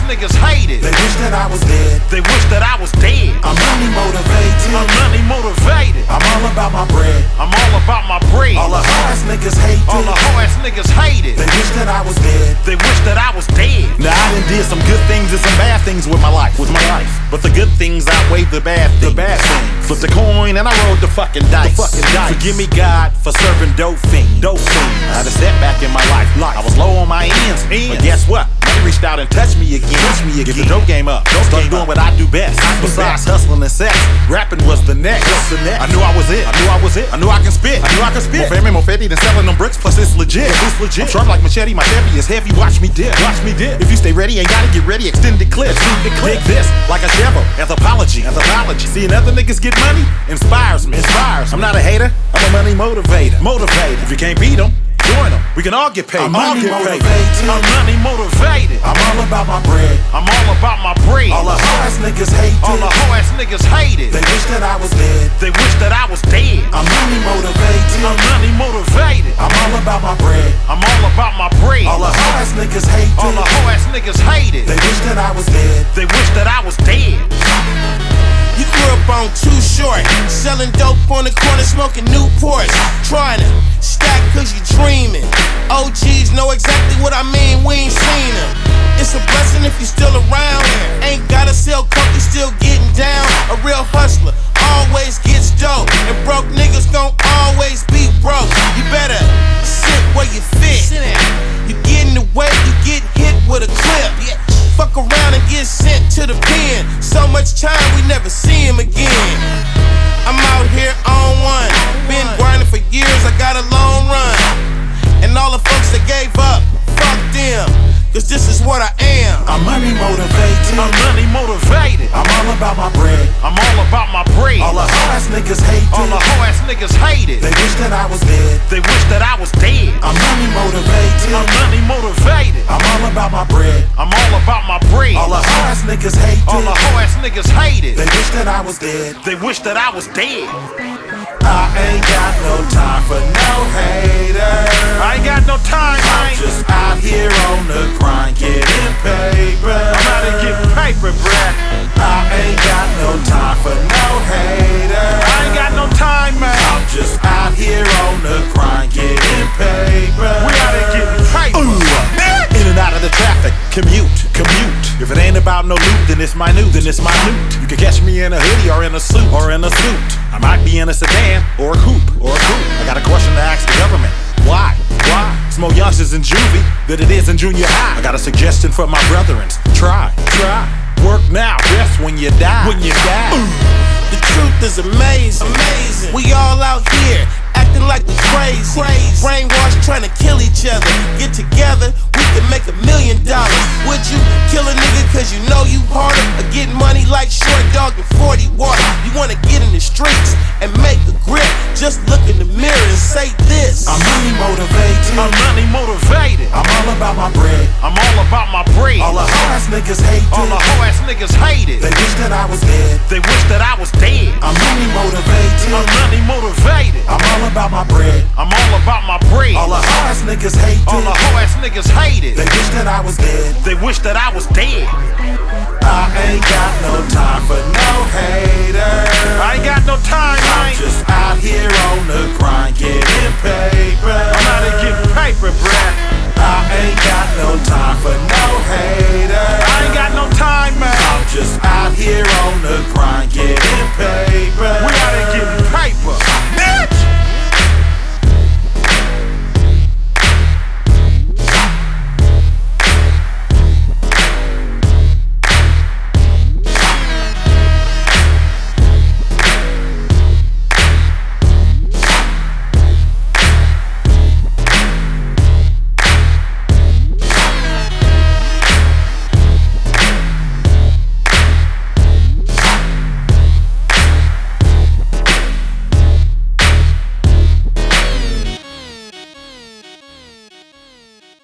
niggas hate it. They wish that I was dead. They wish that I was dead. I'm money motivated. I'm money motivated. I'm all about my bread. I'm all about my bread. All the hoe ass niggas hate it. All the hoe ass niggas hate it. They wish that I was dead. They wish that I was dead. Now I done did some good things and some bad things with my life. But the good things outweigh the bad things. Flipped the coin and I rolled the fucking dice. Forgive me, God, for serving dope fiends. I had a setback in my life. I was low on my ends. But guess what? Money reached out and touched me again. Get the dope game up. Start doing what I do best. Besides hustling and sex, rapping was the next. I knew I was it. I knew I can spit. More family, more fatty than selling them bricks. Plus it's legit. I'm sharp like machete. My Chevy is heavy. Watch me dip. If you stay ready, ain't gotta get ready. Extended clips. Dig this like a shovel. Anthropology. Seeing other niggas get money inspires me. I'm not a hater. I'm a money motivator. If you can't beat them, join them. We can all get paid. I'm money motivated. I'm money motivated. I'm all about my bread. I'm all about my bread. All the hoe ass niggas hate it. All the hoe ass niggas hate it. They wish that I was dead. They wish that I was dead. I'm money motivated. I'm money motivated. I'm all about my bread. I'm all about my bread. All the hoe ass niggas hate it. All the hoe ass niggas hate it. They wish that I was dead. They wish that I was dead. You grew up on Too Short, selling dope on the corner, smoking Newports, trying to stack cause you dreaming. OGs know exactly what I mean, we ain't seen them. It's a blessing if you still around. Ain't gotta sell coke, you still getting down. A real hustler always gets dope, and broke niggas gon' always be broke. You better sit where you fit. You get in the way, you get hit with a clip. Fuck around and get sent to the pen. So much time we never see him again. I'm out here on one. Been grinding for years, I got a long run. And all the folks that gave up, fuck them. Cause this is what I am. I'm money motivated. I'm money motivated. I'm all about my bread. I'm all about my bread. All the hoe ass niggas hate it. All the hoe ass niggas hate it. They wish that I was dead. They wish that I was dead. I'm money motivated. I'm money motivated. I'm all about my bread. I'm all about my bread. All the hoe ass niggas hate it. All the hoe ass niggas hate it. They wish that I was dead. They wish that I was dead. I ain't got no time for no haters. I ain't got no time, I'm man. just out here on the grind, getting paper. I'm out here getting paper, bruh. I ain't got no time for no haters. I ain't got no time, man. I'm just out here on the grind, getting paper. We out here getting paper. In and out of the traffic, commute. If it ain't about no loot, then it's minute. You can catch me in a hoodie or in a suit. I might be in a sedan or a coupe. I got a question to ask the government. Why? It's more youngsters in juvie than it is in junior high. I got a suggestion for my brethren. Try. Work now, rest when you die. The truth is amazing. We all out here acting like we crazy. Brainwashed trying to kill each other. Get together, we can make $1 million. Would you kill a nigga cause you know you harder? Or get money like Short Dog and 40 Water? You wanna get in the streets and make a grip? Just look in the mirror and say this. I'm money motivated. I'm money motivated. I'm all about my bread. I'm all about my bread. All the hoe ass niggas hate it. All the hoe ass niggas hate it. They wish that I was dead. They wish that I was dead. I'm money motivated. I'm money motivated. I'm all about my bread. I'm all about my bread. All the hoe ass niggas hate it. All the hoe ass niggas hate it. They wish that I was dead. They wish that I was dead. I ain't got no time for no haters. I ain't got no time, I'm man. just out here on the grind, getting paper. I'm out here getting paper, bruh. I ain't